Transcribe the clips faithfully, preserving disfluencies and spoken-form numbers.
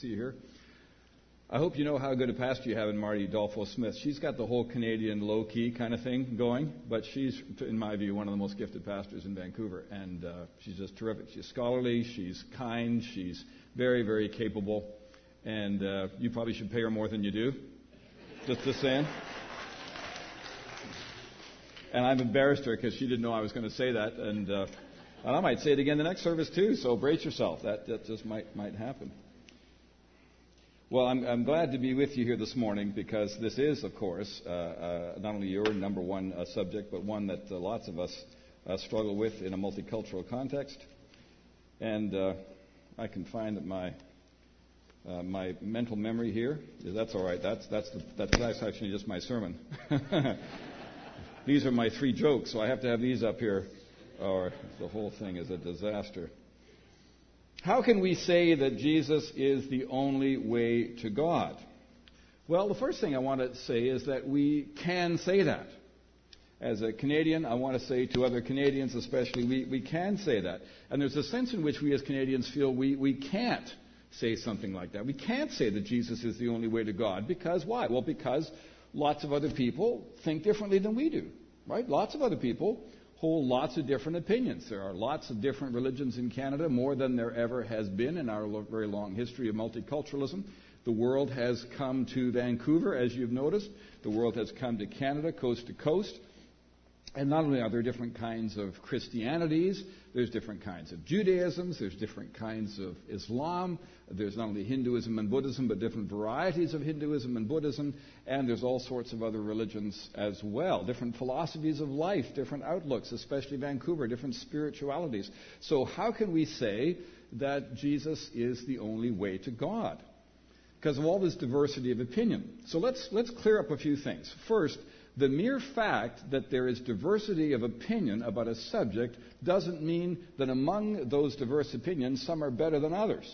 see you here. I hope you know how good a pastor you have in Marty Dolfo Smith. She's got the whole Canadian low-key kind of thing going, but she's, in my view, one of the most gifted pastors in Vancouver, and uh, she's just terrific. She's scholarly, she's kind, she's very, very capable, and uh, you probably should pay her more than you do. Just the saying. And I've embarrassed her because she didn't know I was going to say that, and, uh, and I might say it again the next service too, so brace yourself. That, that just might might happen. Well, I'm, I'm glad to be with you here this morning because this is, of course, uh, uh, not only your number one uh, subject, but one that uh, lots of us uh, struggle with in a multicultural context. And uh, I can find that my uh, my mental memory here, that's all right. That's that's the, that's, that's actually just my sermon. These are my three jokes, so I have to have these up here, or the whole thing is a disaster. How can we say that Jesus is the only way to God? Well, the first thing I want to say is that we can say that. As a Canadian, I want to say to other Canadians especially, we, we can say that. And there's a sense in which we as Canadians feel we, we can't say something like that. We can't say that Jesus is the only way to God. Because why? Well, because lots of other people think differently than we do. Right? Lots of other people hold lots of different opinions. There are lots of different religions in Canada, more than there ever has been in our very long history of multiculturalism. The world has come to Vancouver, as you've noticed. The world has come to Canada, coast to coast. And not only are there different kinds of Christianities, there's different kinds of Judaisms, there's different kinds of Islam, there's not only Hinduism and Buddhism, but different varieties of Hinduism and Buddhism, and there's all sorts of other religions as well, different philosophies of life, different outlooks, especially Vancouver, different spiritualities. So how can we say that Jesus is the only way to God? Because of all this diversity of opinion. So let's let's clear up a few things. First, the mere fact that there is diversity of opinion about a subject doesn't mean that among those diverse opinions, some are better than others.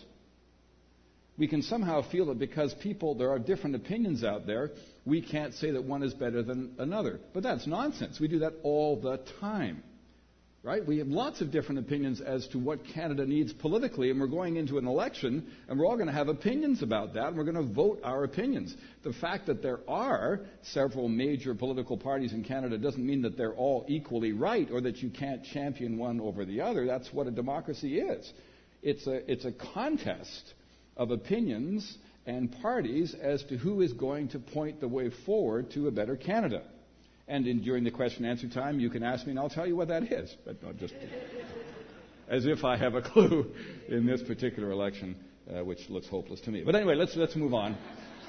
We can somehow feel that because people, there are different opinions out there, we can't say that one is better than another. But that's nonsense. We do that all the time. Right? We have lots of different opinions as to what Canada needs politically, and we're going into an election, and we're all going to have opinions about that, and we're going to vote our opinions. The fact that there are several major political parties in Canada doesn't mean that they're all equally right, or that you can't champion one over the other. That's what a democracy is. It's a, it's a contest of opinions and parties as to who is going to point the way forward to a better Canada. And in, during the question and answer time, you can ask me, and I'll tell you what that is. But not just as if I have a clue in this particular election, uh, which looks hopeless to me. But anyway, let's let's move on.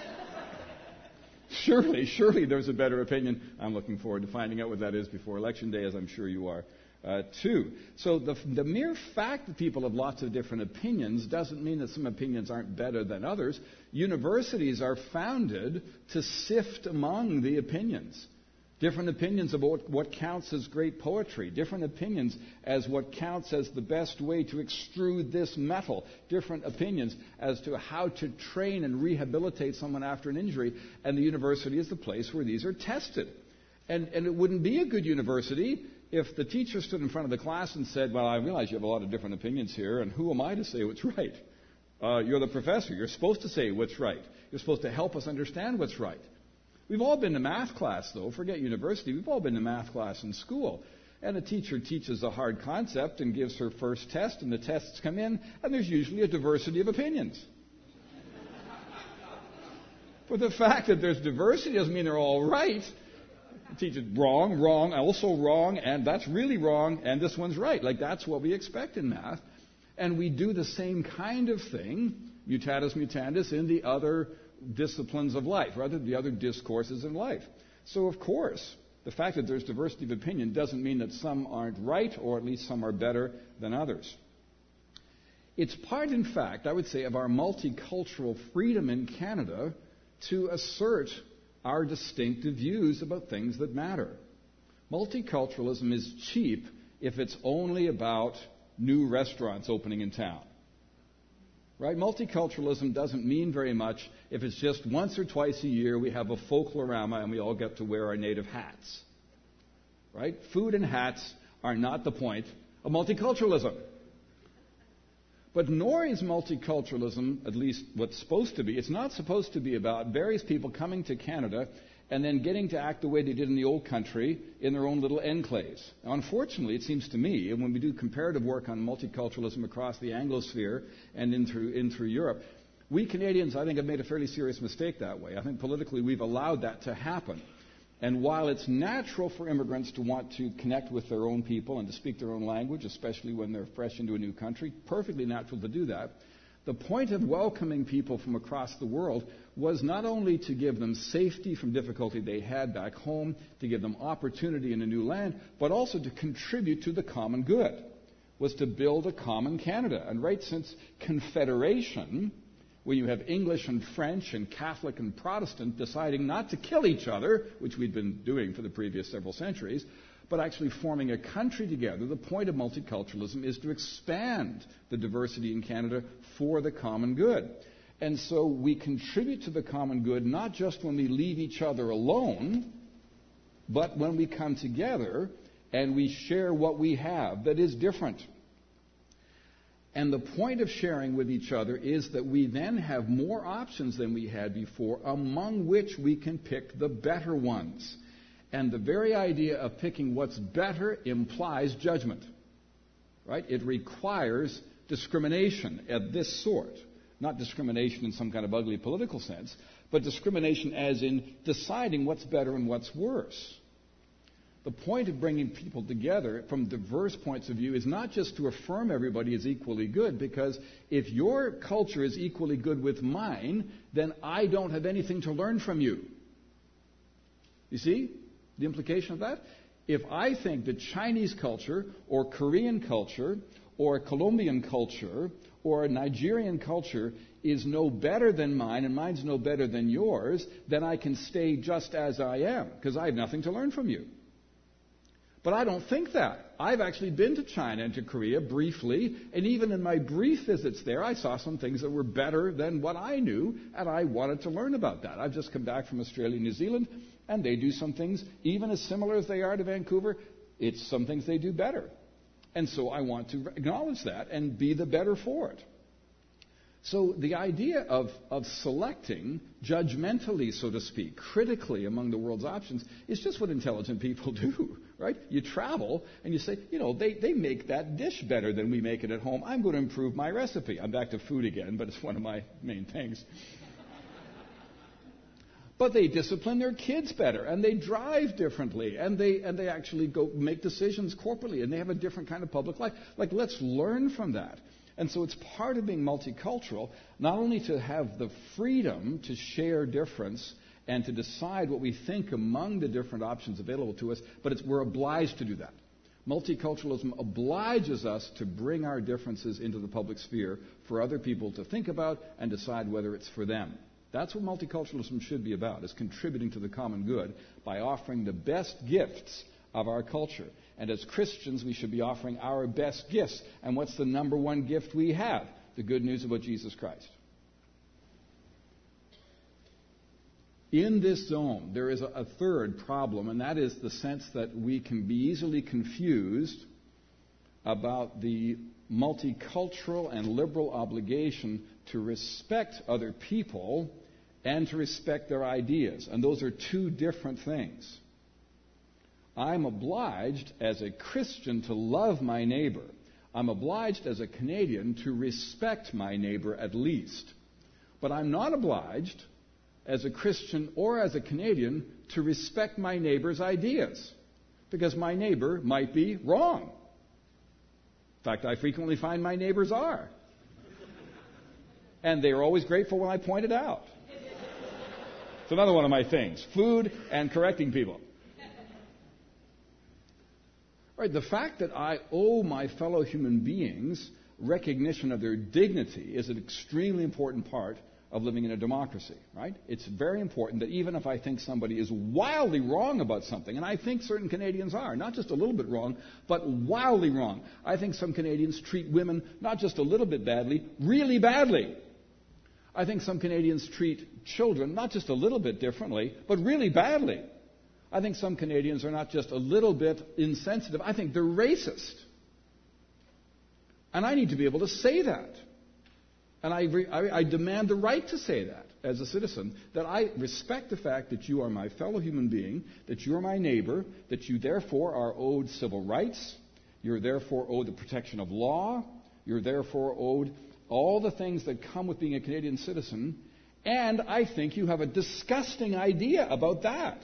surely, surely there's a better opinion. I'm looking forward to finding out what that is before Election Day, as I'm sure you are uh, too. So the, the mere fact that people have lots of different opinions doesn't mean that some opinions aren't better than others. Universities are founded to sift among the opinions. Different opinions about what counts as great poetry. Different opinions as what counts as the best way to extrude this metal. Different opinions as to how to train and rehabilitate someone after an injury. And the university is the place where these are tested. And, and it wouldn't be a good university if the teacher stood in front of the class and said, well, I realize you have a lot of different opinions here, and who am I to say what's right? Uh, you're the professor. You're supposed to say what's right. You're supposed to help us understand what's right. We've all been to math class, though. Forget university. We've all been to math class in school. And a teacher teaches a hard concept and gives her first test, and the tests come in, and there's usually a diversity of opinions. But the fact that there's diversity doesn't mean they're all right. The teacher's wrong, wrong, also wrong, and that's really wrong, and this one's right. Like, that's what we expect in math. And we do the same kind of thing, mutatis mutandis, in the other disciplines of life, rather the other discourses in life. So, of course, the fact that there's diversity of opinion doesn't mean that some aren't right, or at least some are better than others. It's part, in fact, I would say, of our multicultural freedom in Canada to assert our distinctive views about things that matter. Multiculturalism is cheap if it's only about new restaurants opening in town. Right? Multiculturalism doesn't mean very much if it's just once or twice a year we have a folklorama and we all get to wear our native hats. Right? Food and hats are not the point of multiculturalism. But nor is multiculturalism, at least what's supposed to be, it's not supposed to be about various people coming to Canada and then getting to act the way they did in the old country in their own little enclaves. Now, unfortunately, it seems to me, and when we do comparative work on multiculturalism across the Anglosphere and in through, in through Europe, we Canadians, I think, have made a fairly serious mistake that way. I think politically we've allowed that to happen. And while it's natural for immigrants to want to connect with their own people and to speak their own language, especially when they're fresh into a new country, perfectly natural to do that, the point of welcoming people from across the world was not only to give them safety from difficulty they had back home, to give them opportunity in a new land, but also to contribute to the common good, was to build a common Canada. And right since Confederation, where you have English and French and Catholic and Protestant deciding not to kill each other, which we'd been doing for the previous several centuries, but actually forming a country together, the point of multiculturalism is to expand the diversity in Canada for the common good. And so we contribute to the common good not just when we leave each other alone, but when we come together and we share what we have that is different. And the point of sharing with each other is that we then have more options than we had before, among which we can pick the better ones. And the very idea of picking what's better implies judgment, right? It requires discrimination of this sort. Not discrimination in some kind of ugly political sense, but discrimination as in deciding what's better and what's worse. The point of bringing people together from diverse points of view is not just to affirm everybody as equally good, because if your culture is equally good with mine, then I don't have anything to learn from you. You see the implication of that? If I think that Chinese culture or Korean culture or Colombian culture or a Nigerian culture is no better than mine and mine's no better than yours, then I can stay just as I am, because I have nothing to learn from you. But I don't think that. I've actually been to China and to Korea briefly, and even in my brief visits there, I saw some things that were better than what I knew, and I wanted to learn about that. I've just come back from Australia and New Zealand, and they do some things, even as similar as they are to Vancouver, it's some things they do better. And so I want to acknowledge that and be the better for it. So the idea of, of selecting judgmentally, so to speak, critically among the world's options is just what intelligent people do, right? You travel and you say, you know, they, they make that dish better than we make it at home. I'm going to improve my recipe. I'm back to food again, but it's one of my main things. But they discipline their kids better, and they drive differently, and they and they actually go make decisions corporately, and they have a different kind of public life. Like, let's learn from that. And so it's part of being multicultural, not only to have the freedom to share difference and to decide what we think among the different options available to us, but it's, we're obliged to do that. Multiculturalism obliges us to bring our differences into the public sphere for other people to think about and decide whether it's for them. That's what multiculturalism should be about, is contributing to the common good by offering the best gifts of our culture. And as Christians, we should be offering our best gifts. And what's the number one gift we have? The good news about Jesus Christ. In this zone, there is a, a third problem, and that is the sense that we can be easily confused about the multicultural and liberal obligation to respect other people and to respect their ideas. And those are two different things. I'm obliged as a Christian to love my neighbor. I'm obliged as a Canadian to respect my neighbor at least. But I'm not obliged as a Christian or as a Canadian to respect my neighbor's ideas, because my neighbor might be wrong. In fact, I frequently find my neighbors are. And they are always grateful when I point it out. It's another one of my things, food and correcting people. Right, the fact that I owe my fellow human beings recognition of their dignity is an extremely important part of living in a democracy, right? It's very important that even if I think somebody is wildly wrong about something, and I think certain Canadians are, not just a little bit wrong, but wildly wrong. I think some Canadians treat women not just a little bit badly, really badly. I think some Canadians treat children not just a little bit differently, but really badly. I think some Canadians are not just a little bit insensitive. I think they're racist. And I need to be able to say that. And I, re- I, I demand the right to say that as a citizen, that I respect the fact that you are my fellow human being, that you are my neighbor, that you therefore are owed civil rights, you're therefore owed the protection of law, you're therefore owed all the things that come with being a Canadian citizen, and I think you have a disgusting idea about that.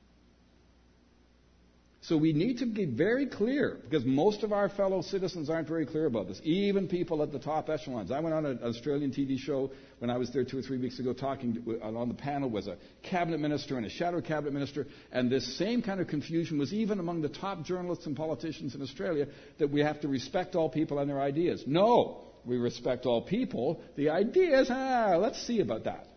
So we need to be very clear, because most of our fellow citizens aren't very clear about this, even people at the top echelons. I went on an Australian T V show when I was there two or three weeks ago talking to, on the panel was a cabinet minister and a shadow cabinet minister, and this same kind of confusion was even among the top journalists and politicians in Australia, that we have to respect all people and their ideas. No, we respect all people. The ideas, ah, let's see about that.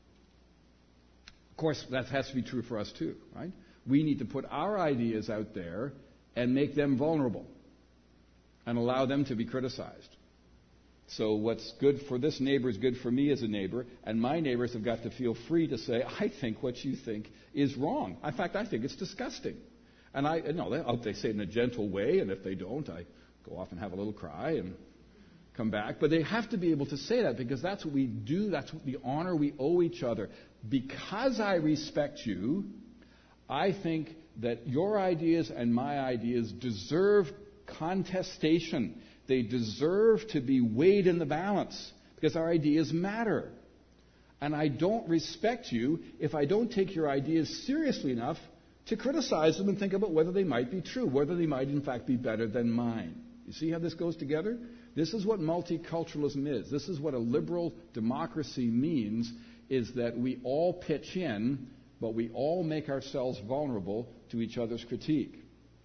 Of course, that has to be true for us too, right? We need to put our ideas out there and make them vulnerable and allow them to be criticized. So what's good for this neighbor is good for me as a neighbor, and my neighbors have got to feel free to say, I think what you think is wrong. In fact, I think it's disgusting. And I, no, they, they say it in a gentle way, and if they don't, I go off and have a little cry and come back. But they have to be able to say that, because that's what we do, that's what the honor we owe each other. Because I respect you, I think that your ideas and my ideas deserve contestation. They deserve to be weighed in the balance, because our ideas matter. And I don't respect you if I don't take your ideas seriously enough to criticize them and think about whether they might be true, whether they might in fact be better than mine. You see how this goes together? This is what multiculturalism is. This is what a liberal democracy means, is that we all pitch in, but we all make ourselves vulnerable to each other's critique.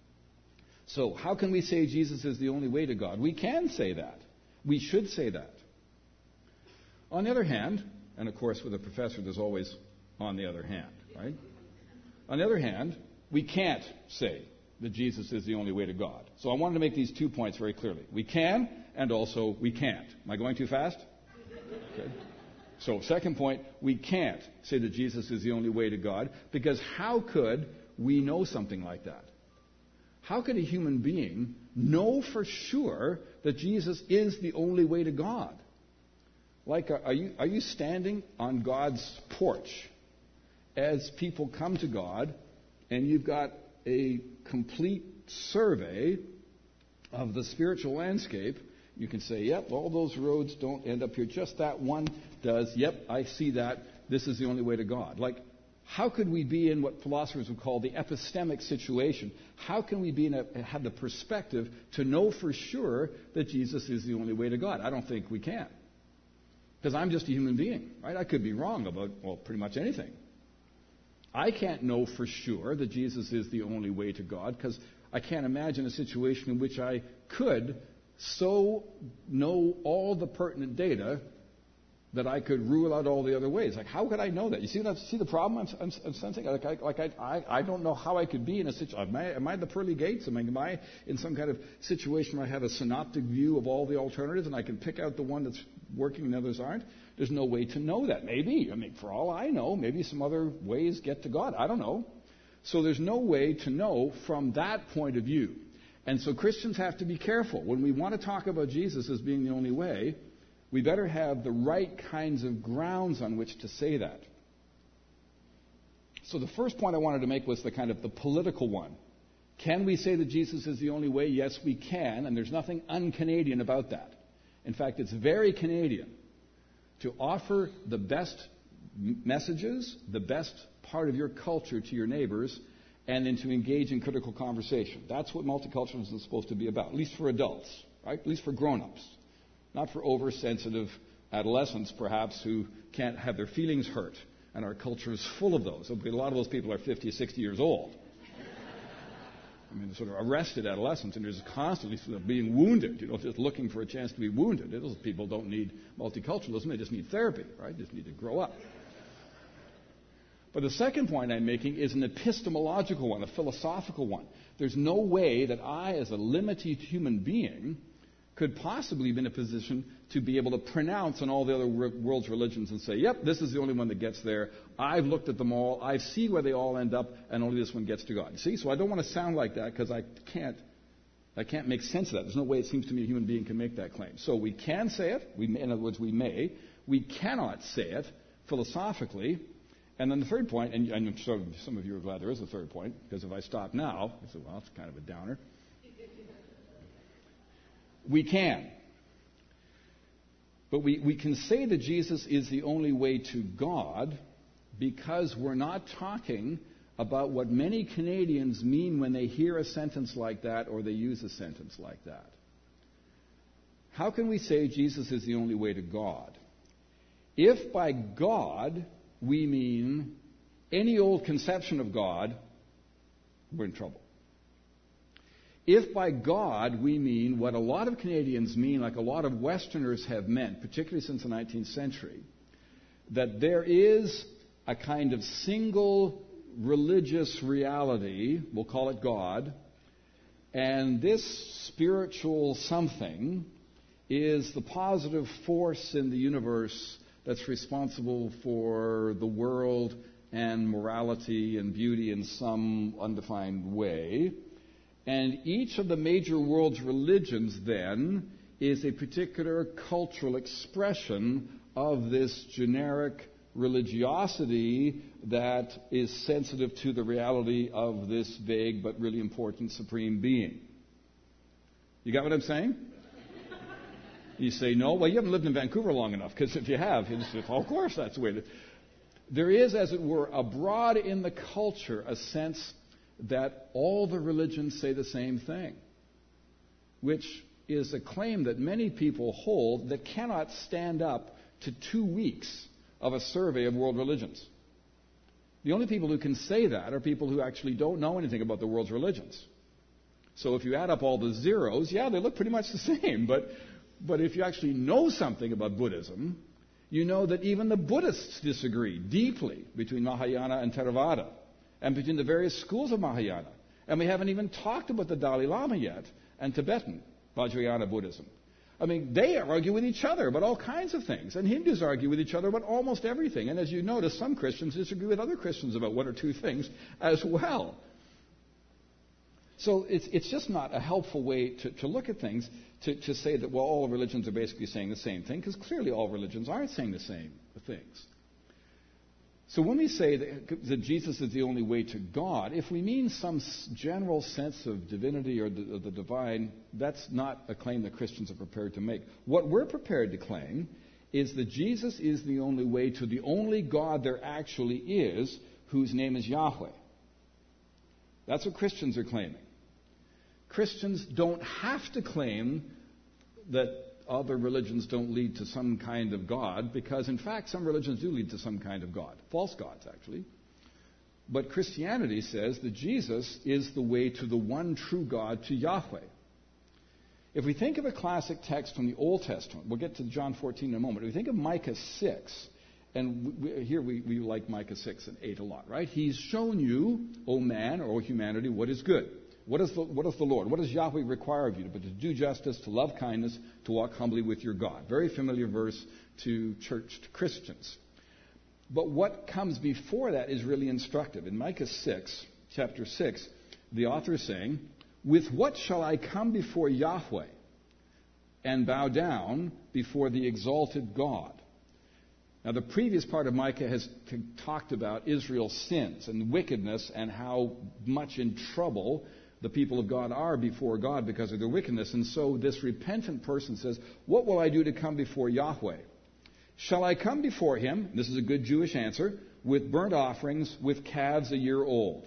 So how can we say Jesus is the only way to God? We can say that. We should say that. On the other hand, and of course with a professor there's always on the other hand, right? On the other hand, we can't say that Jesus is the only way to God. So I wanted to make these two points very clearly. We can, and also we can't. Am I going too fast? Okay. So, second point, we can't say that Jesus is the only way to God, because how could we know something like that? How could a human being know for sure that Jesus is the only way to God? Like, are you, are you standing on God's porch as people come to God, and you've got a complete survey of the spiritual landscape? You can say, yep, all those roads don't end up here. Just that one does. Yep, I see that. This is the only way to God. Like, how could we be in what philosophers would call the epistemic situation? How can we be in a, have the perspective to know for sure that Jesus is the only way to God? I don't think we can. Because I'm just a human being, right? I could be wrong about, well, pretty much anything. I can't know for sure that Jesus is the only way to God, because I can't imagine a situation in which I could so know all the pertinent data that I could rule out all the other ways. Like, how could I know that? You see that? See the problem I'm, I'm, I'm sensing? Like, I, like I, I, I don't know how I could be in a situation. Am I, am I the pearly gates? Am I, am I in some kind of situation where I have a synoptic view of all the alternatives and I can pick out the one that's working and the others aren't? There's no way to know that. Maybe. I mean, for all I know, maybe some other ways get to God. I don't know. So there's no way to know from that point of view. And so Christians have to be careful. When we want to talk about Jesus as being the only way, we better have the right kinds of grounds on which to say that. So the first point I wanted to make was the kind of the political one. Can we say that Jesus is the only way? Yes, we can, and there's nothing un-Canadian about that. In fact, it's very Canadian to offer the best messages, the best part of your culture to your neighbors, and then to engage in critical conversation. That's what multiculturalism is supposed to be about, at least for adults, right? At least for grown-ups. Not for oversensitive adolescents, perhaps, who can't have their feelings hurt. And our culture is full of those. A lot of those people are fifty, sixty years old. I mean, sort of arrested adolescents, and they're just constantly sort of being wounded, you know, just looking for a chance to be wounded. Those people don't need multiculturalism, they just need therapy, right? They just need to grow up. But the second point I'm making is an epistemological one, a philosophical one. There's no way that I, as a limited human being, could possibly be in a position to be able to pronounce on all the other world's religions and say, yep, this is the only one that gets there. I've looked at them all. I see where they all end up, and only this one gets to God. See, so I don't want to sound like that, because I can't I can't make sense of that. There's no way it seems to me a human being can make that claim. So we can say it. We may, in other words, we may. We cannot say it philosophically. And then the third point, and I'm sure some of you are glad there is a third point, because if I stop now, I say, well, it's kind of a downer. We can. But we, we can say that Jesus is the only way to God because we're not talking about what many Canadians mean when they hear a sentence like that or they use a sentence like that. How can we say Jesus is the only way to God? If by God we mean any old conception of God, we're in trouble. If by God we mean what a lot of Canadians mean, like a lot of Westerners have meant, particularly since the nineteenth century, that there is a kind of single religious reality, we'll call it God, and this spiritual something is the positive force in the universe that's responsible for the world and morality and beauty in some undefined way. And each of the major world's religions, then, is a particular cultural expression of this generic religiosity that is sensitive to the reality of this vague but really important supreme being. You got what I'm saying? You say, no? Well, you haven't lived in Vancouver long enough, because if you have, you say, oh, of course that's the way it is. There is, as it were, abroad in the culture a sense that all the religions say the same thing, which is a claim that many people hold that cannot stand up to two weeks of a survey of world religions. The only people who can say that are people who actually don't know anything about the world's religions. So if you add up all the zeros, yeah, they look pretty much the same, but but if you actually know something about Buddhism, you know that even the Buddhists disagree deeply between Mahayana and Theravada, and between the various schools of Mahayana. And we haven't even talked about the Dalai Lama yet, and Tibetan Vajrayana Buddhism. I mean, they argue with each other about all kinds of things, and Hindus argue with each other about almost everything. And as you notice, some Christians disagree with other Christians about one or two things as well. So it's, it's just not a helpful way to, to look at things, to, to say that, well, all religions are basically saying the same thing, because clearly all religions aren't saying the same things. So when we say that, that Jesus is the only way to God, if we mean some general sense of divinity or the, of the divine, that's not a claim that Christians are prepared to make. What we're prepared to claim is that Jesus is the only way to the only God there actually is, whose name is Yahweh. That's what Christians are claiming. Christians don't have to claim that other religions don't lead to some kind of God, because in fact some religions do lead to some kind of God. False gods, actually. But Christianity says that Jesus is the way to the one true God, to Yahweh. If we think of a classic text from the Old Testament, we'll get to John fourteen in a moment. If we think of Micah six, and we, here we, we like Micah six and eight a lot, right? He's shown you, O man, or O humanity, what is good. What is, the, what is the Lord? What does Yahweh require of you? But to do justice, to love kindness, to walk humbly with your God. Very familiar verse to church to Christians. But what comes before that is really instructive. In Micah six, chapter six, the author is saying, with what shall I come before Yahweh and bow down before the exalted God? Now, the previous part of Micah has t- talked about Israel's sins and wickedness and how much in trouble the people of God are before God because of their wickedness. And so this repentant person says, what will I do to come before Yahweh? Shall I come before him, this is a good Jewish answer, with burnt offerings, with calves a year old?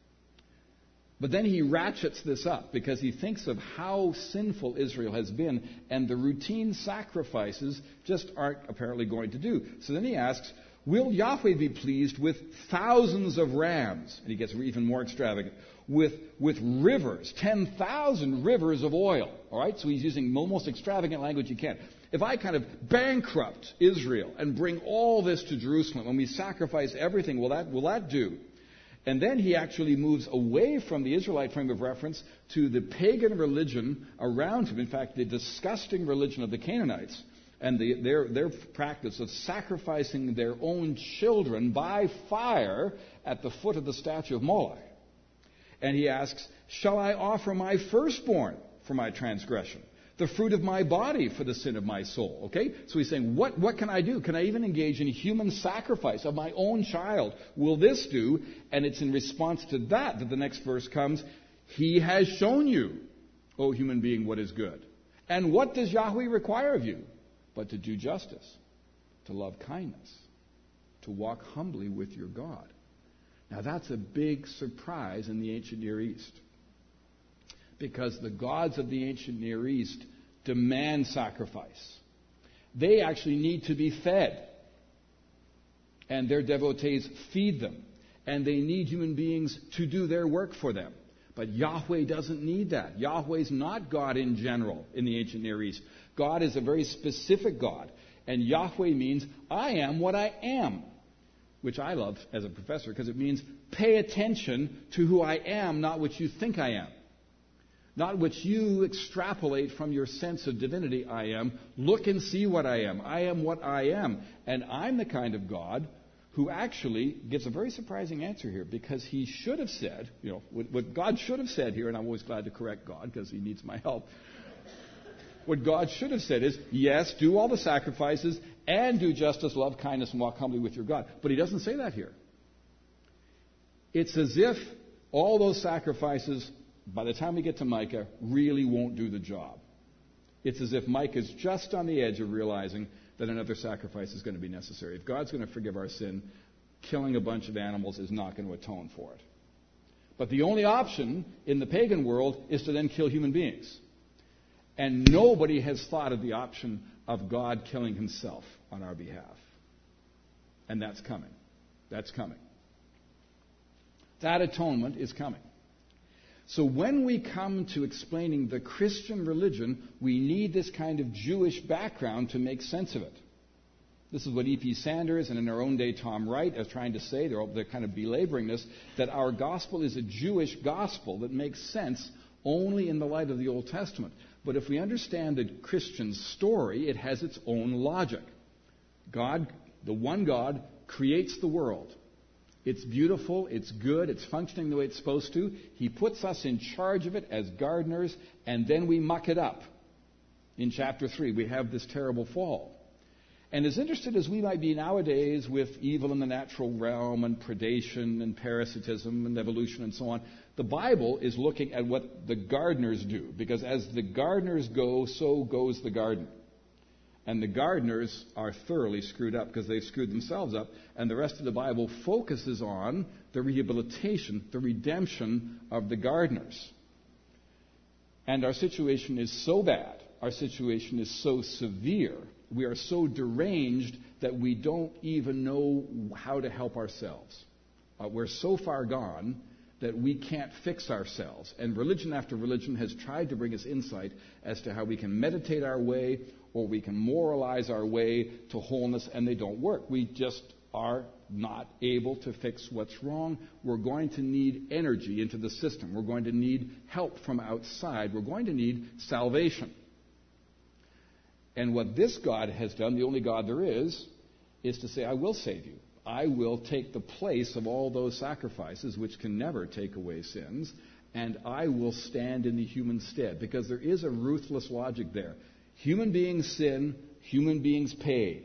But then he ratchets this up because he thinks of how sinful Israel has been, and the routine sacrifices just aren't apparently going to do. So then he asks, will Yahweh be pleased with thousands of rams? And he gets even more extravagant. With, with rivers, ten thousand rivers of oil. All right? So he's using the most extravagant language he can. If I kind of bankrupt Israel and bring all this to Jerusalem and we sacrifice everything, will that, will that do? And then he actually moves away from the Israelite frame of reference to the pagan religion around him. In fact, the disgusting religion of the Canaanites and the, their, their practice of sacrificing their own children by fire at the foot of the statue of Moloch. And he asks, shall I offer my firstborn for my transgression. The fruit of my body for the sin of my soul. Okay? So he's saying, what, what can I do? Can I even engage in human sacrifice of my own child? Will this do? And it's in response to that that the next verse comes. He has shown you, O human being, what is good. And what does Yahweh require of you? But to do justice, to love kindness, to walk humbly with your God. Now that's a big surprise in the ancient Near East. Because the gods of the ancient Near East demand sacrifice. They actually need to be fed. And their devotees feed them. And they need human beings to do their work for them. But Yahweh doesn't need that. Yahweh's not God in general in the ancient Near East. God is a very specific God. And Yahweh means, I am what I am. Which I love as a professor because it means pay attention to who I am, not what you think I am. Not what you extrapolate from your sense of divinity, I am. Look and see what I am. I am what I am. And I'm the kind of God who actually gives a very surprising answer here, because he should have said, you know, what, what God should have said here, and I'm always glad to correct God because he needs my help. What God should have said is, yes, do all the sacrifices and do justice, love kindness, and walk humbly with your God. But he doesn't say that here. It's as if all those sacrifices, by the time we get to Micah, really won't do the job. It's as if Micah's just on the edge of realizing that another sacrifice is going to be necessary. If God's going to forgive our sin, killing a bunch of animals is not going to atone for it. But the only option in the pagan world is to then kill human beings. And nobody has thought of the option of God killing himself on our behalf. And that's coming. That's coming. That atonement is coming. So when we come to explaining the Christian religion, we need this kind of Jewish background to make sense of it. This is what E P Sanders and in our own day Tom Wright are trying to say. They're, they're kind of belaboring this, that our gospel is a Jewish gospel that makes sense only in the light of the Old Testament. But if we understand the Christian story, it has its own logic. God, the one God, creates the world. It's beautiful, it's good, it's functioning the way it's supposed to. He puts us in charge of it as gardeners, and then we muck it up. In chapter three, we have this terrible fall. And as interested as we might be nowadays with evil in the natural realm and predation and parasitism and evolution and so on, the Bible is looking at what the gardeners do. Because as the gardeners go, so goes the garden. And the gardeners are thoroughly screwed up because they've screwed themselves up. And the rest of the Bible focuses on the rehabilitation, the redemption of the gardeners. And our situation is so bad, our situation is so severe, we are so deranged that we don't even know how to help ourselves. Uh, we're so far gone that we can't fix ourselves. And religion after religion has tried to bring us insight as to how we can meditate our way or we can moralize our way to wholeness, and they don't work. We just are not able to fix what's wrong. We're going to need energy into the system. We're going to need help from outside. We're going to need salvation. And what this God has done, the only God there is, is to say, I will save you. I will take the place of all those sacrifices which can never take away sins, and I will stand in the human stead. Because there is a ruthless logic there. Human beings sin, human beings pay.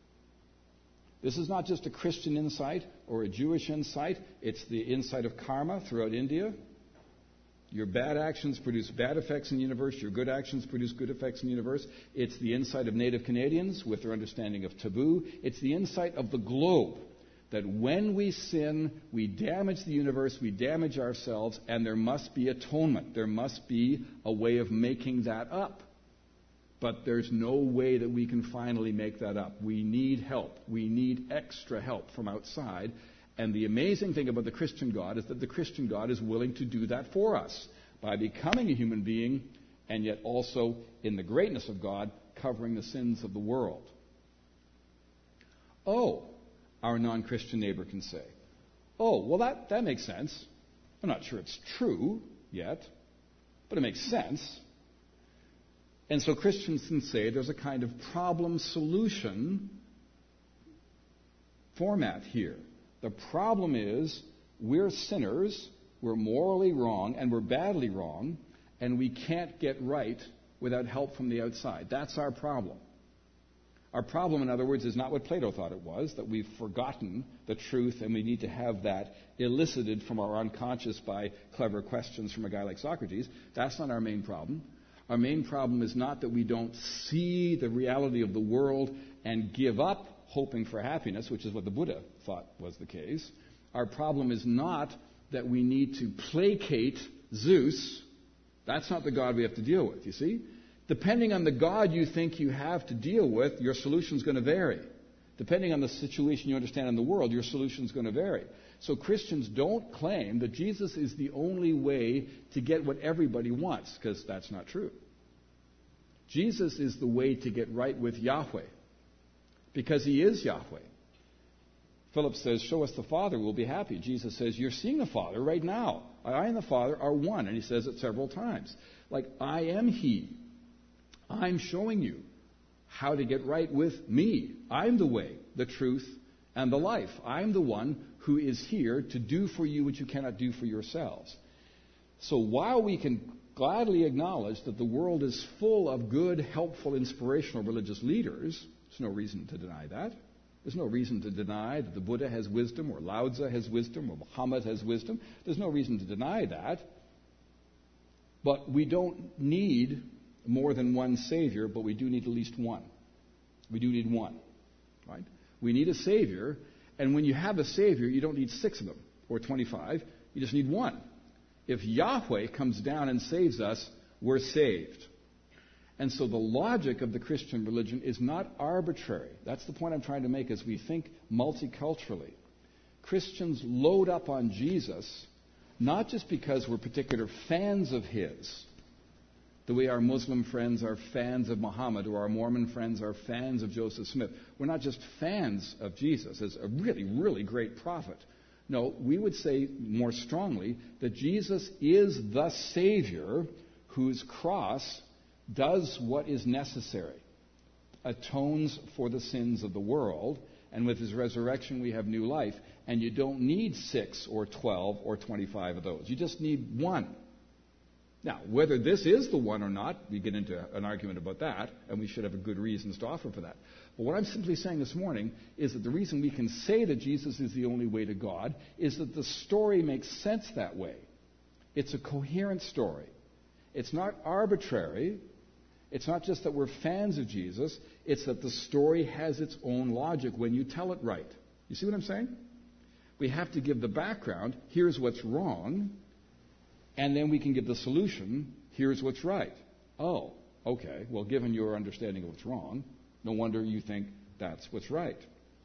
This is not just a Christian insight or a Jewish insight. It's the insight of karma throughout India. Your bad actions produce bad effects in the universe. Your good actions produce good effects in the universe. It's the insight of Native Canadians with their understanding of taboo. It's the insight of the globe that when we sin, we damage the universe, we damage ourselves, and there must be atonement. There must be a way of making that up. But there's no way that we can finally make that up. We need help. We need extra help from outside. And the amazing thing about the Christian God is that the Christian God is willing to do that for us by becoming a human being and yet also, in the greatness of God, covering the sins of the world. Oh, our non-Christian neighbor can say, oh, well, that, that makes sense. I'm not sure it's true yet, but it makes sense. And so Christians can say there's a kind of problem-solution format here. The problem is we're sinners, we're morally wrong, and we're badly wrong, and we can't get right without help from the outside. That's our problem. Our problem, in other words, is not what Plato thought it was, that we've forgotten the truth and we need to have that elicited from our unconscious by clever questions from a guy like Socrates. That's not our main problem. Our main problem is not that we don't see the reality of the world and give up hoping for happiness, which is what the Buddha thought was the case. Our problem is not that we need to placate Zeus. That's not the God we have to deal with, you see? Depending on the God you think you have to deal with, your solution is going to vary. Depending on the situation you understand in the world, your solution is going to vary. So Christians don't claim that Jesus is the only way to get what everybody wants, because that's not true. Jesus is the way to get right with Yahweh, because he is Yahweh. Philip says, show us the Father, we'll be happy. Jesus says, you're seeing the Father right now. I and the Father are one, and he says it several times. Like, I am he. I'm showing you how to get right with me. I'm the way, the truth, and the life. I'm the one who is here to do for you what you cannot do for yourselves. So while we can gladly acknowledge that the world is full of good, helpful, inspirational religious leaders, there's no reason to deny that. There's no reason to deny that the Buddha has wisdom, or Lao Tzu has wisdom, or Muhammad has wisdom. There's no reason to deny that. But we don't need more than one Savior, but we do need at least one. We do need one, right? We need a Savior, and when you have a Savior, you don't need six of them, or twenty-five. You just need one. If Yahweh comes down and saves us, we're saved. And so the logic of the Christian religion is not arbitrary. That's the point I'm trying to make as we think multiculturally. Christians load up on Jesus, not just because we're particular fans of his, the way our Muslim friends are fans of Muhammad, or our Mormon friends are fans of Joseph Smith. We're not just fans of Jesus as a really, really great prophet. No, we would say more strongly that Jesus is the Savior whose cross does what is necessary, atones for the sins of the world, and with his resurrection we have new life. And you don't need six or twelve or twenty-five of those. You just need one. Now, whether this is the one or not, we get into an argument about that, and we should have a good reasons to offer for that. But what I'm simply saying this morning is that the reason we can say that Jesus is the only way to God is that the story makes sense that way. It's a coherent story. It's not arbitrary. It's not just that we're fans of Jesus. It's that the story has its own logic when you tell it right. You see what I'm saying? We have to give the background. Here's what's wrong. And then we can give the solution. Here's what's right. Oh, okay. Well, given your understanding of what's wrong, no wonder you think that's what's right.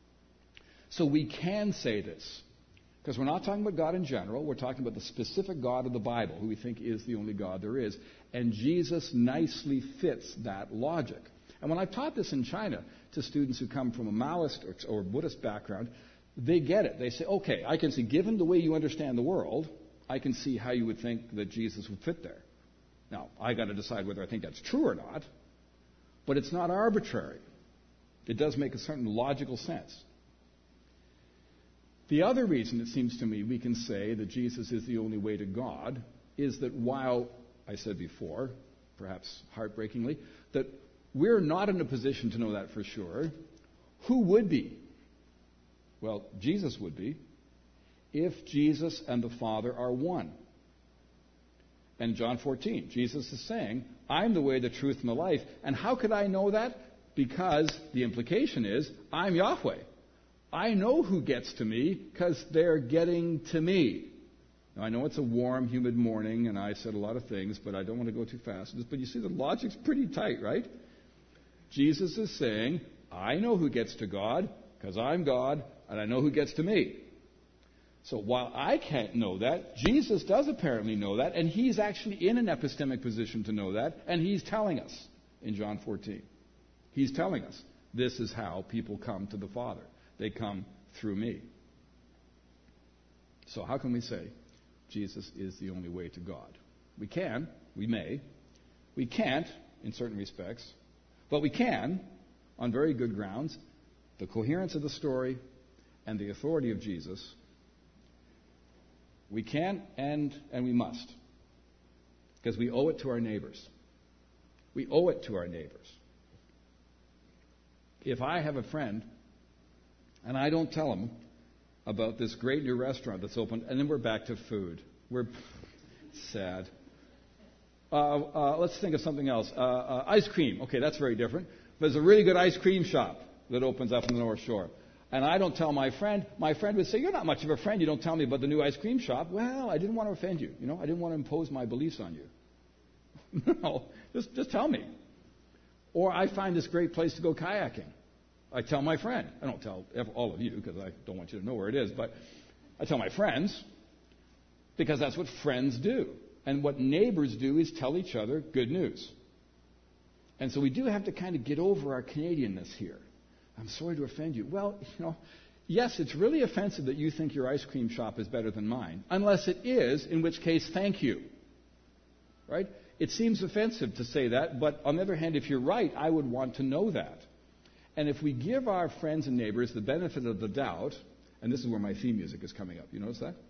So we can say this, because we're not talking about God in general. We're talking about the specific God of the Bible, who we think is the only God there is. And Jesus nicely fits that logic. And when I've taught this in China to students who come from a Maoist or, or Buddhist background, they get it. They say, okay, I can see, given the way you understand the world, I can see how you would think that Jesus would fit there. Now, I got to decide whether I think that's true or not, but it's not arbitrary. It does make a certain logical sense. The other reason, it seems to me, we can say that Jesus is the only way to God is that while, I said before, perhaps heartbreakingly, that we're not in a position to know that for sure, who would be? Well, Jesus would be, if Jesus and the Father are one. And John fourteen, Jesus is saying, I'm the way, the truth, and the life. And how could I know that? Because the implication is, I'm Yahweh. I know who gets to me because they're getting to me. Now, I know it's a warm, humid morning, and I said a lot of things, but I don't want to go too fast. But you see, the logic's pretty tight, right? Jesus is saying, I know who gets to God because I'm God, and I know who gets to me. So while I can't know that, Jesus does apparently know that, and he's actually in an epistemic position to know that, and he's telling us in John fourteen. He's telling us this is how people come to the Father. They come through me. So how can we say Jesus is the only way to God? We can, we may. We can't in certain respects, but we can on very good grounds. The coherence of the story and the authority of Jesus. We can and and we must. Because we owe it to our neighbors. We owe it to our neighbors. If I have a friend and I don't tell him about this great new restaurant that's opened, and then we're back to food. We're sad. Uh, uh, let's think of something else. Uh, uh, ice cream. Okay, that's very different. There's a really good ice cream shop that opens up in the North Shore. And I don't tell my friend. My friend would say, you're not much of a friend. You don't tell me about the new ice cream shop. Well, I didn't want to offend you. You know, I didn't want to impose my beliefs on you. No, just, just tell me. Or I find this great place to go kayaking. I tell my friend. I don't tell all of you because I don't want you to know where it is. But I tell my friends because that's what friends do. And what neighbors do is tell each other good news. And so we do have to kind of get over our Canadianness here. I'm sorry to offend you. Well, you know, yes, it's really offensive that you think your ice cream shop is better than mine. Unless it is, in which case, thank you. Right? It seems offensive to say that, but on the other hand, if you're right, I would want to know that. And if we give our friends and neighbors the benefit of the doubt, and this is where my theme music is coming up. You notice that?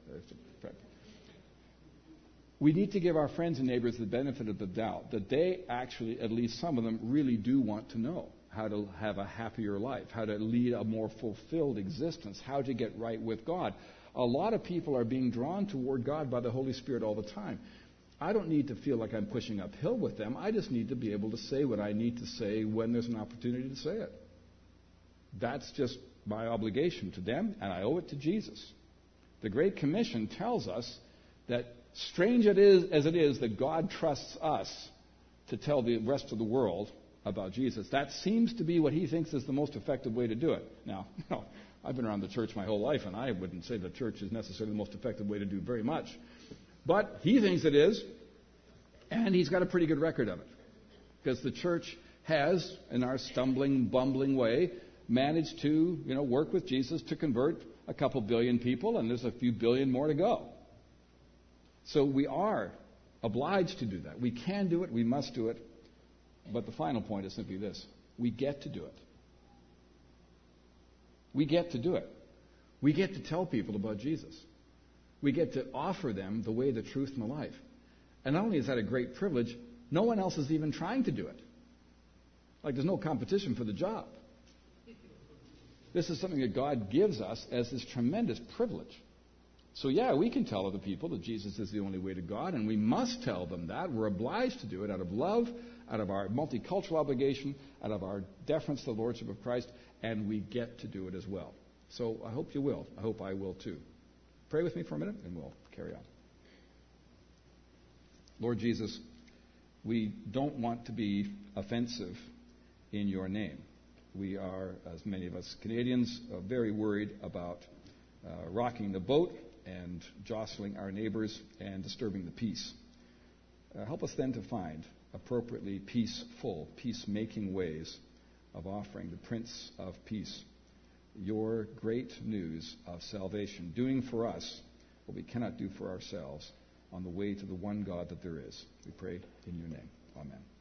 We need to give our friends and neighbors the benefit of the doubt that they actually, at least some of them, really do want to know how to have a happier life, how to lead a more fulfilled existence, how to get right with God. A lot of people are being drawn toward God by the Holy Spirit all the time. I don't need to feel like I'm pushing uphill with them. I just need to be able to say what I need to say when there's an opportunity to say it. That's just my obligation to them, and I owe it to Jesus. The Great Commission tells us that, strange it is as it is, that God trusts us to tell the rest of the world about Jesus. That seems to be what he thinks is the most effective way to do it. Now, you know, I've been around the church my whole life, and I wouldn't say the church is necessarily the most effective way to do very much. But he thinks it is, and he's got a pretty good record of it. Because the church has, in our stumbling, bumbling way, managed to, you know, work with Jesus to convert a couple billion people, and there's a few billion more to go. So we are obliged to do that. We can do it. We must do it. But the final point is simply this. We get to do it. We get to do it. We get to tell people about Jesus. We get to offer them the way, the truth, and the life. And not only is that a great privilege, no one else is even trying to do it. Like there's no competition for the job. This is something that God gives us as this tremendous privilege. So yeah, we can tell other people that Jesus is the only way to God, and we must tell them that. We're obliged to do it out of love, out of our multicultural obligation, out of our deference to the Lordship of Christ, and we get to do it as well. So I hope you will. I hope I will too. Pray with me for a minute, and we'll carry on. Lord Jesus, we don't want to be offensive in your name. We are, as many of us Canadians, uh, very worried about uh, rocking the boat and jostling our neighbors and disturbing the peace. Uh, help us then to find appropriately peaceful, peacemaking ways of offering the Prince of Peace your great news of salvation, doing for us what we cannot do for ourselves on the way to the one God that there is. We pray in your name. Amen.